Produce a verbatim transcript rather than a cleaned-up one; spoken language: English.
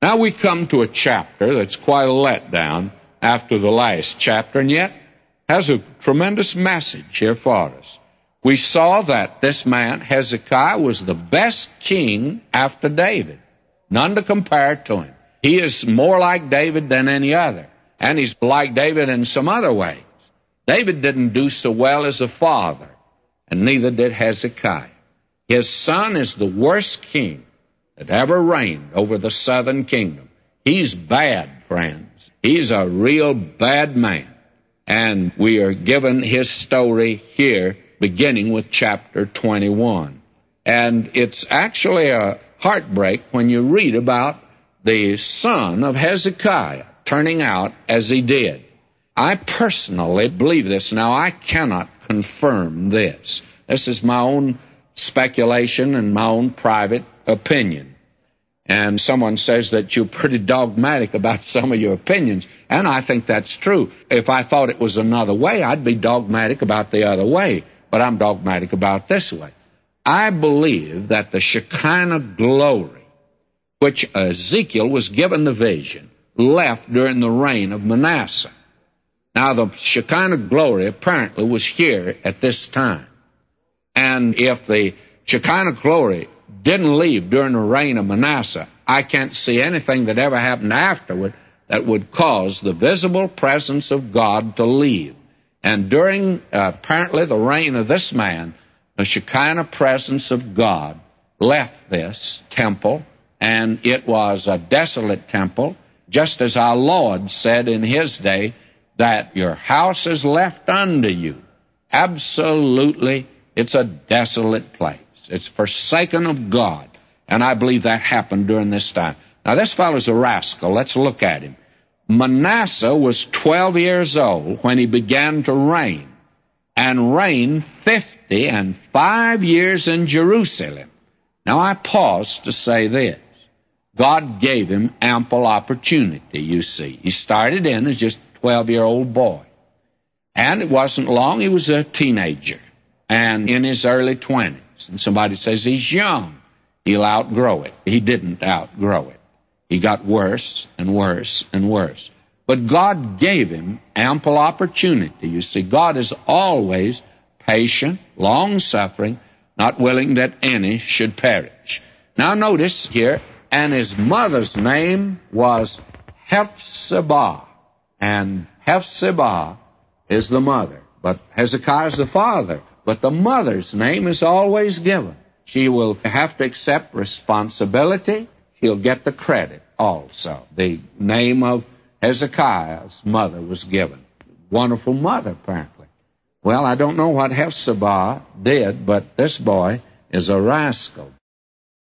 Now we come to a chapter that's quite a letdown after the last chapter, and yet has a tremendous message here for us. We saw that this man, Hezekiah, was the best king after David. None to compare to him. He is more like David than any other, and he's like David in some other ways. David didn't do so well as a father, and neither did Hezekiah. His son is the worst king that ever reigned over the southern kingdom. He's bad, friends. He's a real bad man. And we are given his story here, beginning with chapter twenty-one. And it's actually a heartbreak when you read about the son of Hezekiah turning out as he did. I personally believe this. Now, I cannot confirm this. This is my own speculation and my own private opinion. And someone says that you're pretty dogmatic about some of your opinions, and I think that's true. If I thought it was another way, I'd be dogmatic about the other way, but I'm dogmatic about this way. I believe that the Shekinah glory, which Ezekiel was given the vision, left during the reign of Manasseh. Now, the Shekinah glory apparently was here at this time. And if the Shekinah glory didn't leave during the reign of Manasseh, I can't see anything that ever happened afterward that would cause the visible presence of God to leave. And during uh, apparently the reign of this man, the Shekinah presence of God left this temple, and it was a desolate temple, just as our Lord said in his day that your house is left unto you. Absolutely, it's a desolate place. It's forsaken of God. And I believe that happened during this time. Now, this fellow's a rascal. Let's look at him. Manasseh was twelve years old when he began to reign, and reigned fifty and five years in Jerusalem. Now, I pause to say this. God gave him ample opportunity, you see. He started in as just a twelve-year-old boy. And it wasn't long, he was a teenager, and in his early twenties. And somebody says he's young, he'll outgrow it. He didn't outgrow it. He got worse and worse and worse. But God gave him ample opportunity. You see, God is always patient, long-suffering, not willing that any should perish. Now notice here, and his mother's name was Hephzibah. And Hephzibah is the mother, but Hezekiah is the father. But the mother's name is always given. She will have to accept responsibility. She'll get the credit also. The name of Hezekiah's mother was given. Wonderful mother, apparently. Well, I don't know what Hephzibah did, but this boy is a rascal.